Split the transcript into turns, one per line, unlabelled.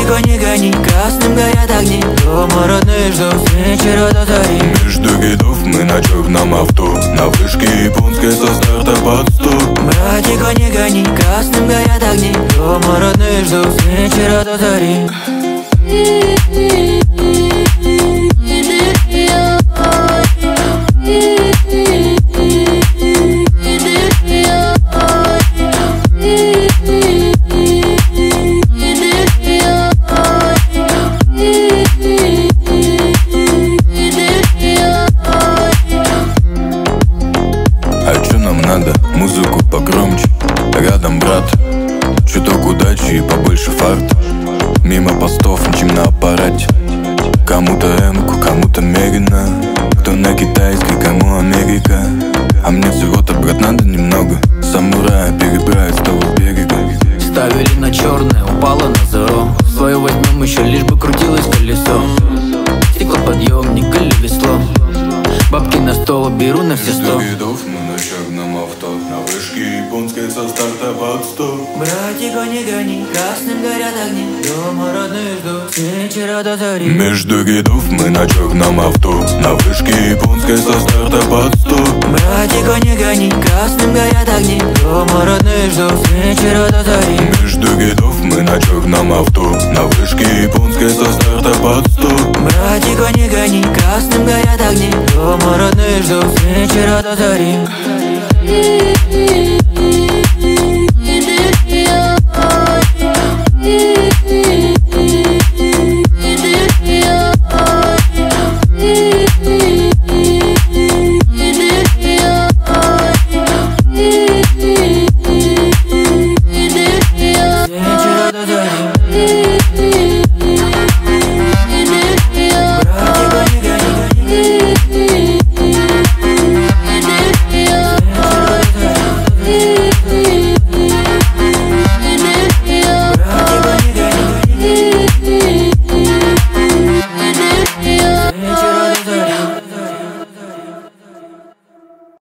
Братико, не гони, красным горят огни. Дома родные ждут с вечера до зари.
Между рядов мы на черном авто, на вышке японской со старта под 100.
Братико, не гони, красным горят огни. Дома родные ждут с вечера до зари.
А чё нам надо? Музыку погромче. Рядом брат, чуток удачи и побольше фарта. Мимо постов мчим на аппарате. Кому-то эмку, кому-то медленно. Кто на китайской, кому Америка. А мне всего-то, брат, надо немного. Самурая перебирает с того берега.
Ставили на черное, упало на зеро. Свое возьмем еще, лишь бы крутилось колесо. Стеклоподъемник или весло. Бабки на стол беру на все 100.
Между рядов мы на черном авто, на вышке японской со старта под 100.
Братико, не гони, красным горят огни. Дома родные ждут с вечера до зари.
Между рядов мы на черном авто, на вышке японской со старта под 100.
Братико, не гони, красным горят огни. Дома родные ждут с вечера до зари.
Между рядов мы на черном авто, на вышке японской со старта под 100.
Братико, не гони, красным горят огни. Дома родные ждут с вечера до зари.